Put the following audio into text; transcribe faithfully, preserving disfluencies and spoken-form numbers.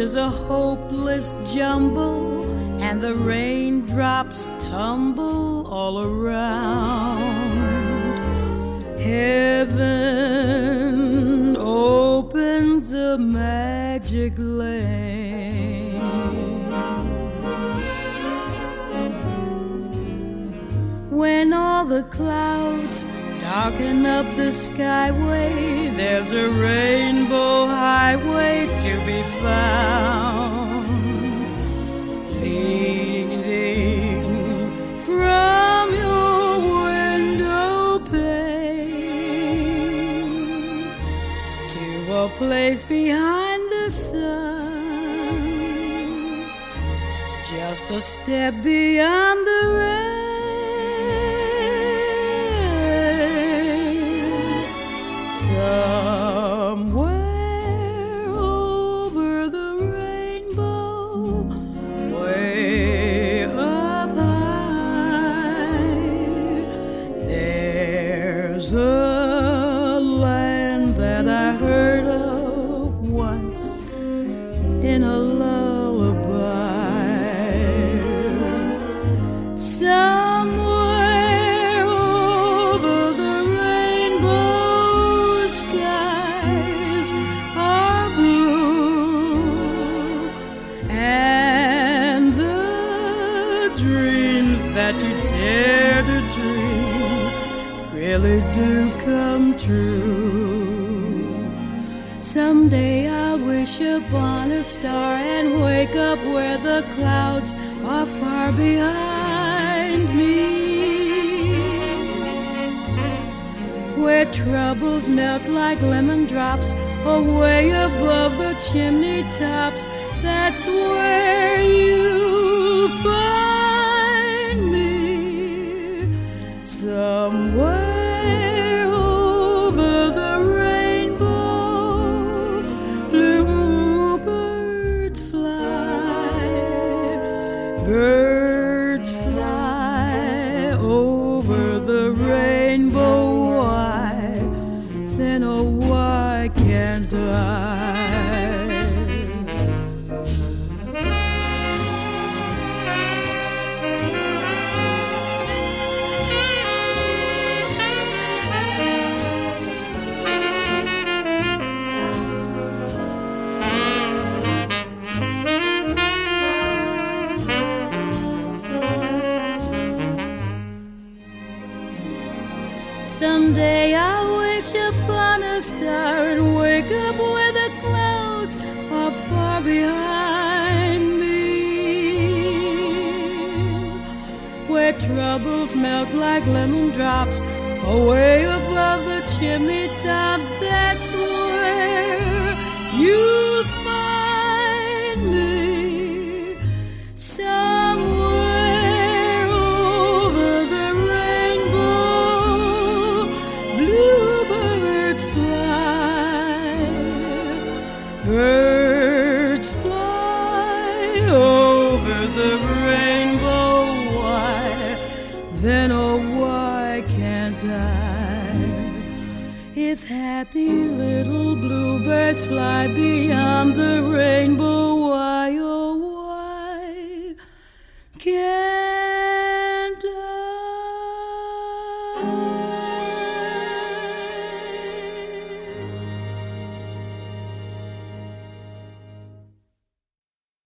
is a hopeless jumble, and the raindrops tumble all around. Heaven opens a magic lane. When all the clouds darken up the skyway, there's a rainbow highway to be found, leading from your window pane to a place behind the sun, just a step beyond the rain. Somewhere over the rainbow, way up high, there's a land that I heard of once in a lullaby. Somewhere over the rainbow skies are blue, and the dreams that you dare to dream really do come true. Someday I'll wish upon a star and wake up where the clouds are far behind me, where troubles melt like lemon drops away above the chimney tops. That's where you'll find me. Somewhere over the rainbow, bluebirds fly, birds fly over the rainbow. Then oh, why can't I? Someday I'll wish upon a star and wake up where the clouds are far behind me, where troubles melt like lemon drops away above the chimney tops. That's where you'll find me. Somewhere over the rainbow, bluebirds fly, birds fly over the rainbow. Why, then oh, why can't I? If happy little bluebirds fly beyond the rainbow, why, oh, why can't